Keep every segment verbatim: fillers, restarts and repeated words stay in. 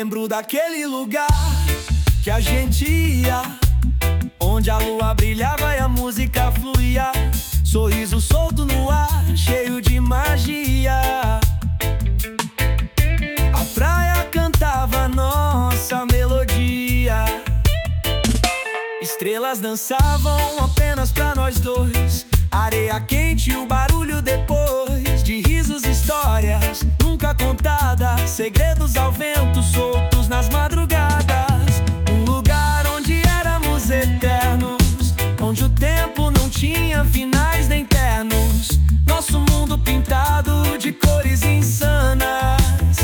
lembro daquele lugar que a gente ia, onde a lua brilhava e a música fluía. Sorriso solto no ar, cheio de magia. A praia cantava nossa melodia. Estrelas dançavam apenas pra nós dois. Areia quente e o barulho depois de risos e histórias nunca contadas. Segredos ao vento soltos nas madrugadas. Um lugar onde éramos eternos, onde o tempo não tinha finais nem ternos. Nosso mundo pintado de cores insanas,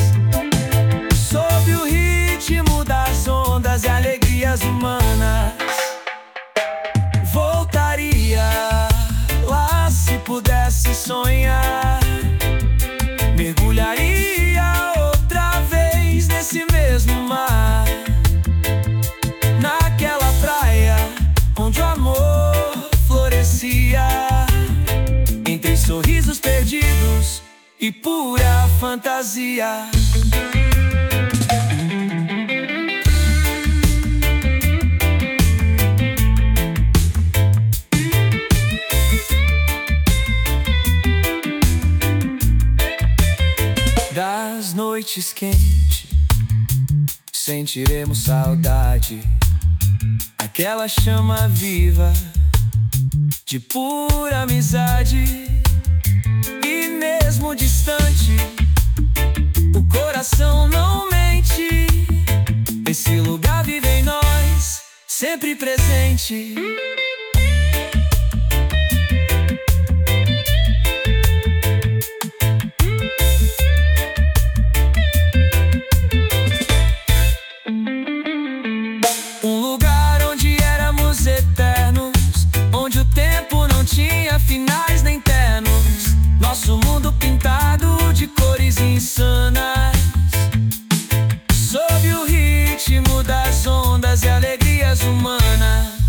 sob o ritmo das ondas e alegrias humanas. Voltaria lá se pudesse sonhar. Mergulharia outra vez nesse mesmo mar, naquela praia onde o amor florescia, entre sorrisos perdidos e pura fantasia. Das noites quentes sentiremos saudade, aquela chama viva de pura amizade. E mesmo distante, o coração não mente. Esse lugar vive em nós, sempre presente. Um lugar onde éramos eternos, onde o tempo não tinha finais nem ternos. Nosso mundo pintado de cores insanas, sob o ritmo das ondas e alegrias humanas.